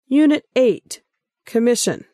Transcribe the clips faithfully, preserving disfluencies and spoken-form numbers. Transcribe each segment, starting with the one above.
Unit eight, Commission.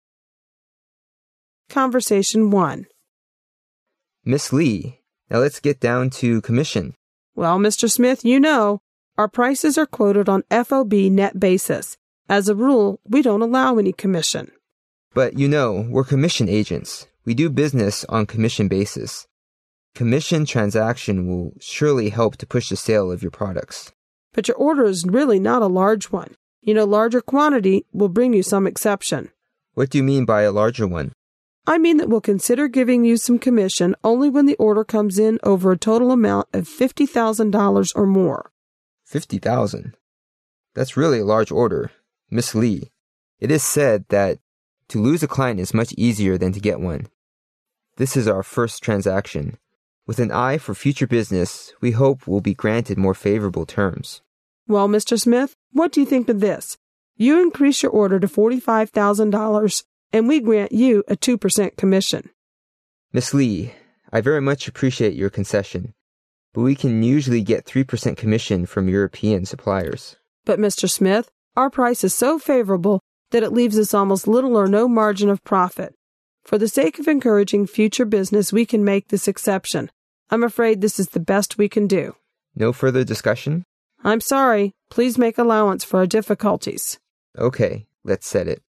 Conversation one. Miss Lee, now let's get down to commission. Well, Mister Smith, you know, our prices are quoted on F O B net basis. As a rule, we don't allow any commission. But you know, we're commission agents. We do business on commission basis. Commission transaction will surely help to push the sale of your products. But your order is really not a large one. You know, larger quantity will bring you some exception. What do you mean by a larger one? I mean that we'll consider giving you some commission only when the order comes in over a total amount of fifty thousand dollars or more. fifty thousand dollars? That's really a large order. Miss Lee, it is said that to lose a client is much easier than to get one. This is our first transaction. With an eye for future business, we hope we'll be granted more favorable terms. Well, Mister Smith, what do you think of this? You increase your order to forty-five thousand dollars, and we grant you a two percent commission. Miss Lee, I very much appreciate your concession, but we can usually get three percent commission from European suppliers. But, Mister Smith, our price is so favorable that it leaves us almost little or no margin of profit. For the sake of encouraging future business, we can make this exception. I'm afraid this is the best we can do. No further discussion? I'm sorry. Please make allowance for our difficulties. Okay, let's set it.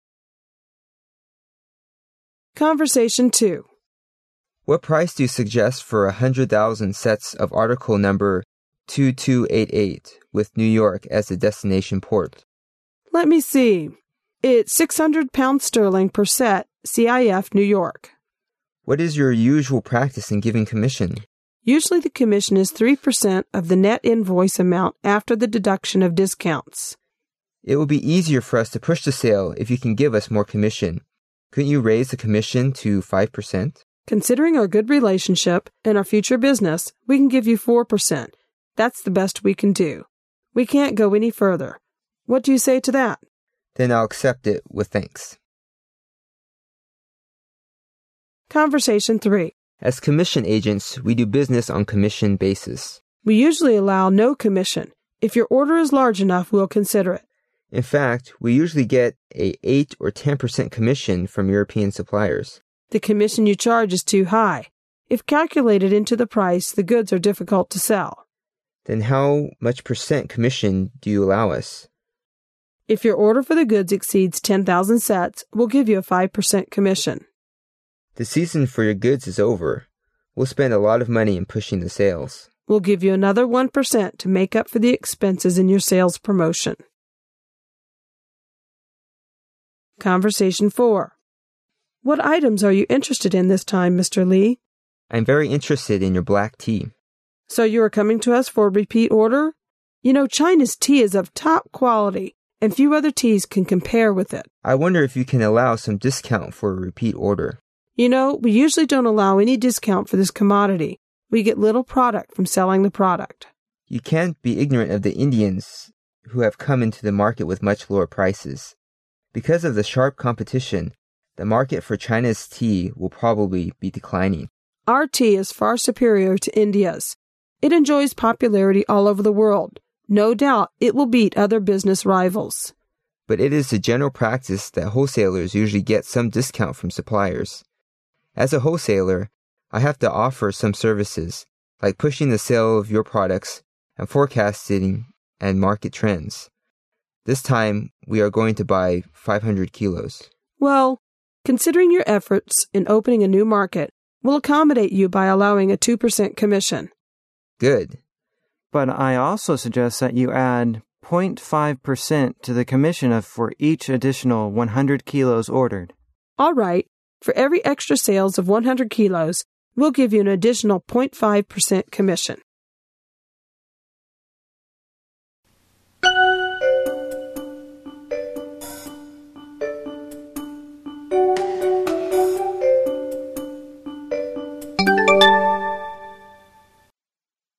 Conversation two. What price do you suggest for one hundred thousand sets of article number two two eight eight with New York as the destination port? Let me see. It's six hundred pounds sterling per set, C I F, New York. What is your usual practice in giving commission? Usually the commission is three percent of the net invoice amount after the deduction of discounts. It will be easier for us to push the sale if you can give us more commission. Couldn't you raise the commission to five percent? Considering our good relationship and our future business, we can give you four percent. That's the best we can do. We can't go any further. What do you say to that? Then I'll accept it with thanks. Conversation three. As commission agents, we do business on commission basis. We usually allow no commission. If your order is large enough, we'll consider it. In fact, we usually get a eight or ten percent commission from European suppliers. The commission you charge is too high. If calculated into the price, the goods are difficult to sell. Then how much percent commission do you allow us? If your order for the goods exceeds ten thousand sets, we'll give you a five percent commission. The season for your goods is over. We'll spend a lot of money in pushing the sales. We'll give you another one percent to make up for the expenses in your sales promotion. Conversation four. What items are you interested in this time, Mister Lee? I'm very interested in your black tea. So you are coming to us for a repeat order? You know, China's tea is of top quality, and few other teas can compare with it. I wonder if you can allow some discount for a repeat order. You know, we usually don't allow any discount for this commodity. We get little product from selling the product. You can't be ignorant of the Indians who have come into the market with much lower prices. Because of the sharp competition, the market for China's tea will probably be declining. Our tea is far superior to India's. It enjoys popularity all over the world. No doubt it will beat other business rivals. But it is the general practice that wholesalers usually get some discount from suppliers. As a wholesaler, I have to offer some services, like pushing the sale of your products and forecasting and market trends. This time, we are going to buy five hundred kilos. Well, considering your efforts in opening a new market, we'll accommodate you by allowing a two percent commission. Good. But I also suggest that you add zero point five percent to the commission of for each additional one hundred kilos ordered. All right. For every extra sales of one hundred kilos, we'll give you an additional zero point five percent commission.